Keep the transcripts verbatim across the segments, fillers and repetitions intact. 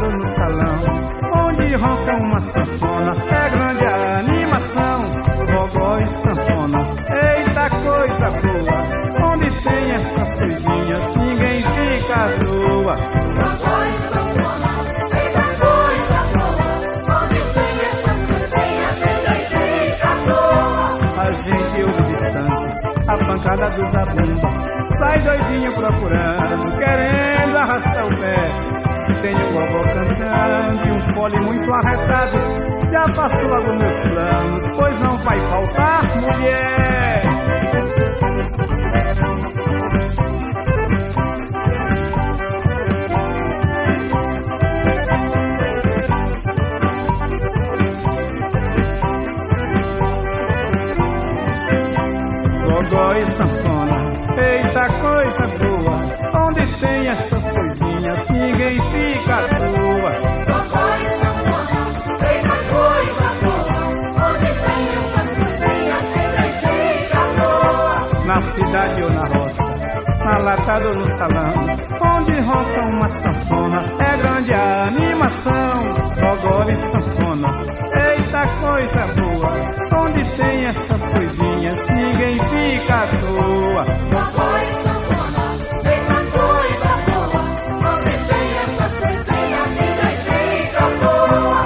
latado no salão, onde ronca uma sanfona, é grande a animação. Gogó e sanfona, eita coisa boa, onde tem essas coisinhas ninguém fica à toa. Gogó e sanfona, eita coisa boa, onde tem essas coisinhas ninguém fica à toa. A gente ouve distante a pancada do zabumba, sai doidinho procurando, querendo arrastar o pé. Se tem um gogó cantando e um fole muito arretado, já passou logo meus planos, pois não vai faltar mulher. Gogó e sanfona, eita coisa boa, onde tem essas coisinhas ninguém fica à toa. Gogó e sanfona, eita coisa boa, onde tem essas coisinhas ninguém fica à toa. Na cidade ou na roça, na latada ou no salão, onde ronca uma sanfona, é grande a animação. Gogó e sanfona, eita coisa boa, onde tem essas coisinhas ninguém fica à toa. Gogó e sanfona, eita coisa boa, onde tem essas coisinhas ninguém fica à toa.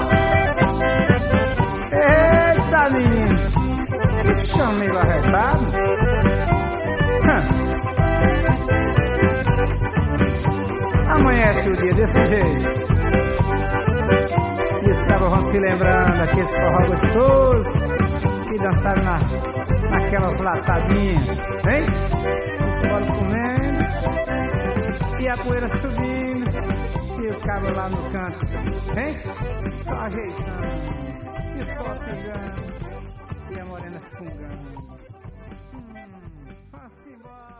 Eita menino, que chamego arretado. Amanhece o dia desse jeito e os cabos vão se lembrando daquele forró gostoso que dançaram na, naquelas latadinhas, hein? O bolo comendo e a poeira subindo e o cabo lá no canto, hein? Só ajeitando e o sol pegando e a morena fungando. Hum, vamos embora.